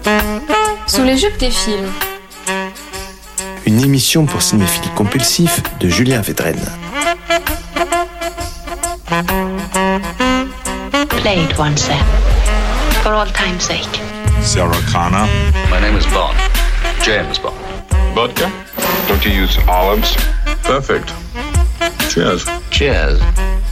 Sous les jupes des films. Une émission pour cinéphiles compulsifs de Julien Védrenne. Play it once, sir. For all time's sake. Sarah Connor. My name is Bond. James Bond. Vodka? Don't you use olives? Perfect. Cheers. Cheers.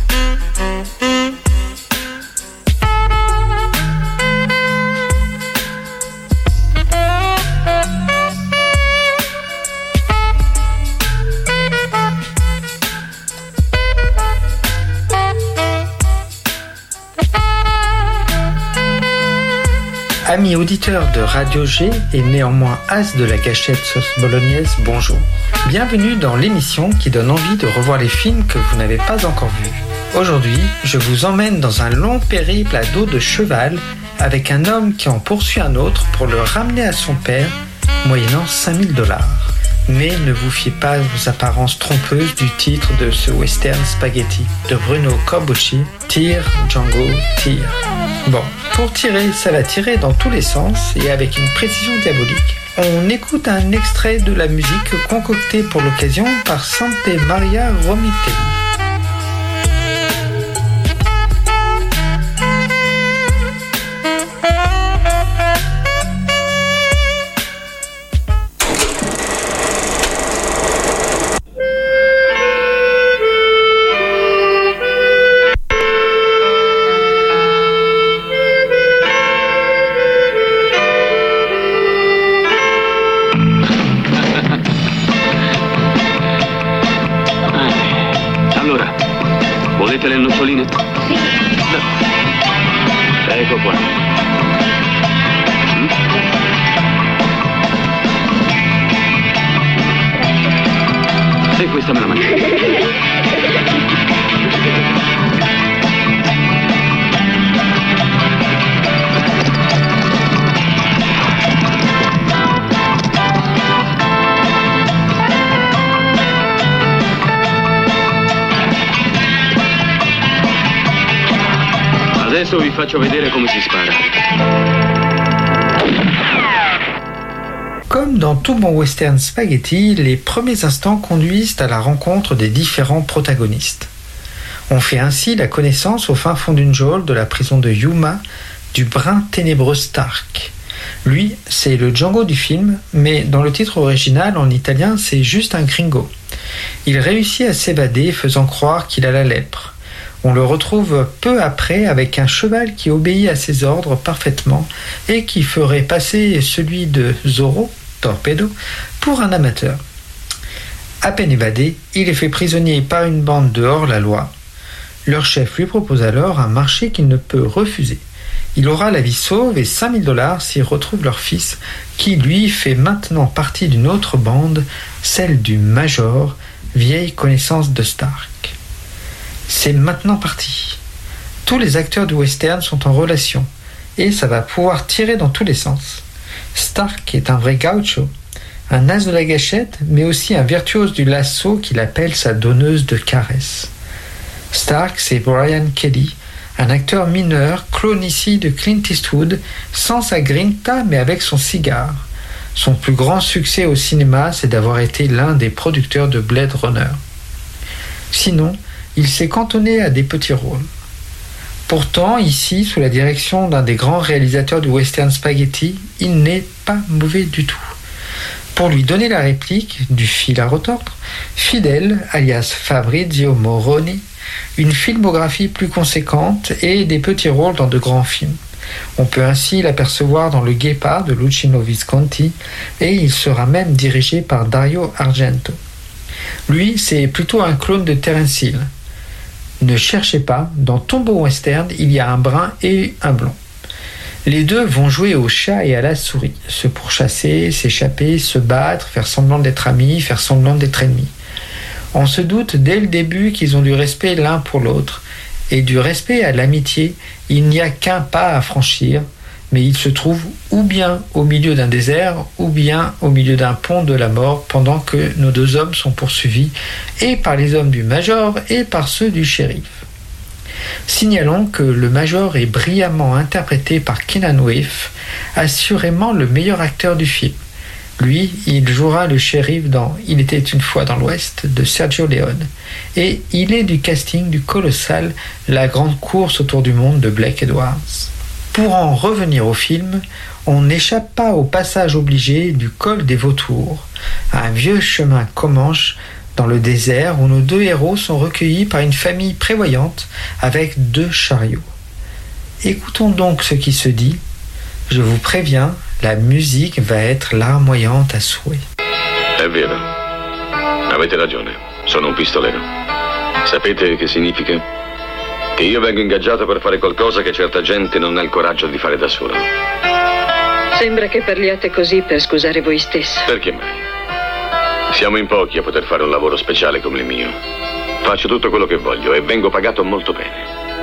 Amis auditeurs de Radio G et néanmoins as de la gâchette sauce bolognaise, bonjour. Bienvenue dans l'émission qui donne envie de revoir les films que vous n'avez pas encore vus. Aujourd'hui, je vous emmène dans un long périple à dos de cheval avec un homme qui en poursuit un autre pour le ramener à son père, moyennant $5,000. Mais ne vous fiez pas aux apparences trompeuses du titre de ce western spaghetti de Bruno Corbucci, Tire, Django, tire. Bon, pour tirer, ça va tirer dans tous les sens et avec une précision diabolique. On écoute un extrait de la musique concoctée pour l'occasion par Sante Maria Romitelli. Volete le noccioline? Sì. No. Ecco qua. E questa me la mangio. Adesso vi faccio vedere come si spara. Comme dans tout bon western spaghetti, les premiers instants conduisent à la rencontre des différents protagonistes. On fait ainsi la connaissance au fin fond d'une geôle de la prison de Yuma du brun ténébreux Stark. Lui, c'est le Django du film, mais dans le titre original en italien, c'est juste un gringo. Il réussit à s'évader faisant croire qu'il a la lèpre. On le retrouve peu après avec un cheval qui obéit à ses ordres parfaitement et qui ferait passer celui de Zorro, Torpedo, pour un amateur. À peine évadé, il est fait prisonnier par une bande de hors-la-loi. Leur chef lui propose alors un marché qu'il ne peut refuser. Il aura la vie sauve et $5,000 s'il retrouve leur fils, qui lui fait maintenant partie d'une autre bande, celle du Major, vieille connaissance de Stark. C'est maintenant parti. Tous les acteurs du western sont en relation et ça va pouvoir tirer dans tous les sens. Stark est un vrai gaucho, un as de la gâchette, mais aussi un virtuose du lasso qu'il appelle sa donneuse de caresses. Stark, c'est Brian Kelly, un acteur mineur, clone ici de Clint Eastwood, sans sa grinta mais avec son cigare. Son plus grand succès au cinéma, c'est d'avoir été l'un des producteurs de Blade Runner. Sinon, il s'est cantonné à des petits rôles. Pourtant, ici, sous la direction d'un des grands réalisateurs du western spaghetti, il n'est pas mauvais du tout. Pour lui donner la réplique, du fil à retordre, Fidel, alias Fabrizio Moroni, une filmographie plus conséquente et des petits rôles dans de grands films. On peut ainsi l'apercevoir dans Le Guépard de Luchino Visconti et il sera même dirigé par Dario Argento. Lui, c'est plutôt un clone de Terence Hill. Ne cherchez pas, dans Tombeau Western, il y a un brun et un blond. Les deux vont jouer au chat et à la souris, se pourchasser, s'échapper, se battre, faire semblant d'être amis, faire semblant d'être ennemis. On se doute dès le début qu'ils ont du respect l'un pour l'autre, et du respect à l'amitié, il n'y a qu'un pas à franchir, mais ils se trouvent ou bien au milieu d'un désert, ou bien au milieu d'un pont de la mort, pendant que nos deux hommes sont poursuivis, et par les hommes du Major, et par ceux du shérif. Signalons que le Major est brillamment interprété par Keenan Wynn, assurément le meilleur acteur du film. Lui, il jouera le shérif dans Il était une fois dans l'Ouest de Sergio Leone. Et il est du casting du colossal La grande course autour du monde de Blake Edwards. Pour en revenir au film, on n'échappe pas au passage obligé du col des Vautours, un vieux chemin comanche dans le désert où nos deux héros sont recueillis par une famille prévoyante avec 2 chariots. Écoutons donc ce qui se dit. Je vous préviens, la musique va être larmoyante à souhait. È vero. Avete ragione. Sono un pistolero. Sapete che significa? Che io vengo ingaggiato per fare qualcosa che certa gente non ha il coraggio di fare da sola. Sembra che parliate così per scusare voi stesso. Perché mai? Siamo in pochi a poter fare un lavoro speciale come il mio. Faccio tutto quello che voglio e vengo pagato molto bene.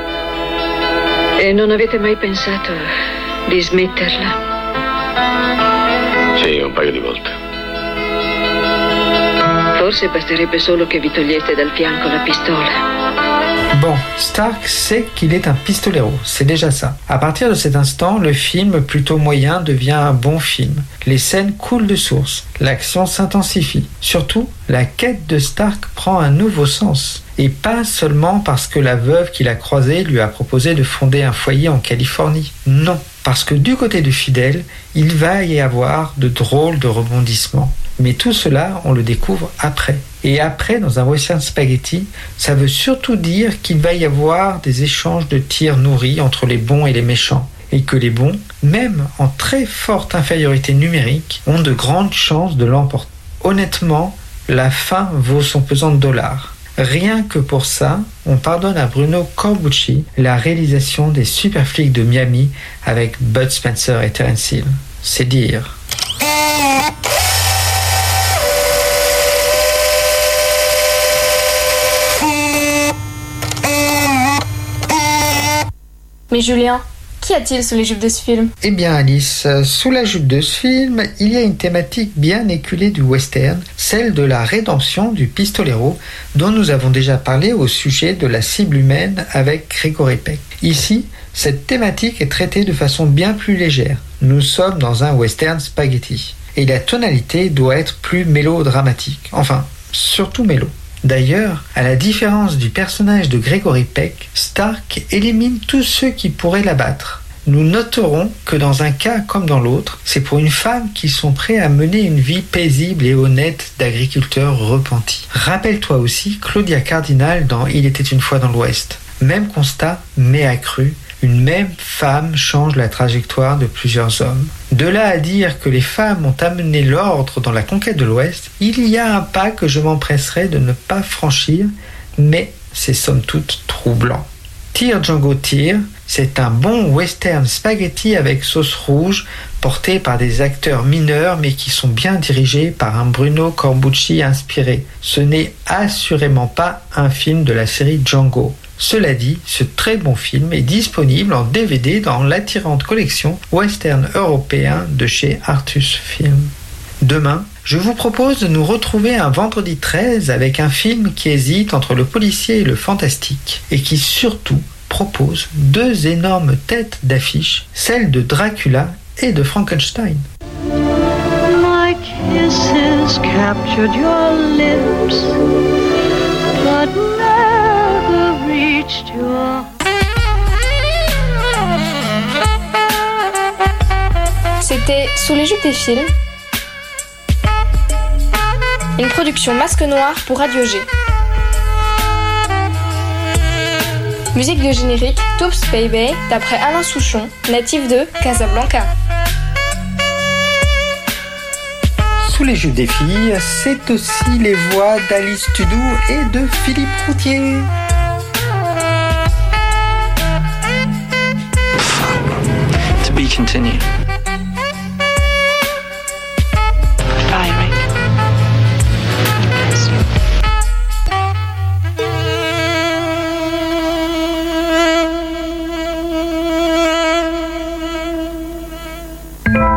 E non avete mai pensato di smetterla? Sì, un paio di volte. Forse basterebbe solo che vi toglieste dal fianco la pistola. Bon, Stark sait qu'il est un pistolero, c'est déjà ça. À partir de cet instant, le film plutôt moyen devient un bon film. Les scènes coulent de source, l'action s'intensifie. Surtout, la quête de Stark prend un nouveau sens. Et pas seulement parce que la veuve qu'il a croisée lui a proposé de fonder un foyer en Californie. Non, parce que du côté de Fidel, il va y avoir de drôles de rebondissements. Mais tout cela, on le découvre après. Et après, dans un western spaghetti, ça veut surtout dire qu'il va y avoir des échanges de tirs nourris entre les bons et les méchants. Et que les bons, même en très forte infériorité numérique, ont de grandes chances de l'emporter. Honnêtement, la fin vaut son pesant de dollars. Rien que pour ça, on pardonne à Bruno Corbucci la réalisation des Super Flics de Miami avec Bud Spencer et Terence Hill. C'est dire. Mais Julien, qu'y a-t-il sous les jupes de ce film? Eh bien Alice, sous la jupe de ce film, il y a une thématique bien éculée du western, celle de la rédemption du pistolero, dont nous avons déjà parlé au sujet de la cible humaine avec Gregory Peck. Ici, cette thématique est traitée de façon bien plus légère. Nous sommes dans un western spaghetti. Et la tonalité doit être plus mélodramatique. Enfin, surtout mélo. D'ailleurs, à la différence du personnage de Gregory Peck, Stark élimine tous ceux qui pourraient l'abattre. Nous noterons que dans un cas comme dans l'autre, c'est pour une femme qu'ils sont prêts à mener une vie paisible et honnête d'agriculteur repenti. Rappelle-toi aussi Claudia Cardinal dans Il était une fois dans l'Ouest. Même constat, mais accru. Une même femme change la trajectoire de plusieurs hommes. De là à dire que les femmes ont amené l'ordre dans la conquête de l'Ouest, il y a un pas que je m'empresserai de ne pas franchir, mais c'est somme toute troublant. Tire Django Tire, c'est un bon western spaghetti avec sauce rouge, porté par des acteurs mineurs mais qui sont bien dirigés par un Bruno Corbucci inspiré. Ce n'est assurément pas un film de la série Django. Cela dit, ce très bon film est disponible en DVD dans l'attirante collection western européen de chez Artus Film. Demain, je vous propose de nous retrouver un vendredi 13 avec un film qui hésite entre le policier et le fantastique et qui surtout propose 2 énormes têtes d'affiche, celle de Dracula et de Frankenstein. My kisses captured your lips, but never reached your... C'était Sous les jupes des films, une production Masque Noir pour Radio G. Musique de générique Toops Baby d'après Alain Souchon, natif de Casablanca. Sous les jupes des filles, c'est aussi les voix d'Alice Tudou et de Philippe Routier. To be continued. Firing.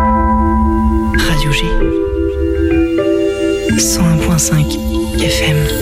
Radio G 101.5 FM.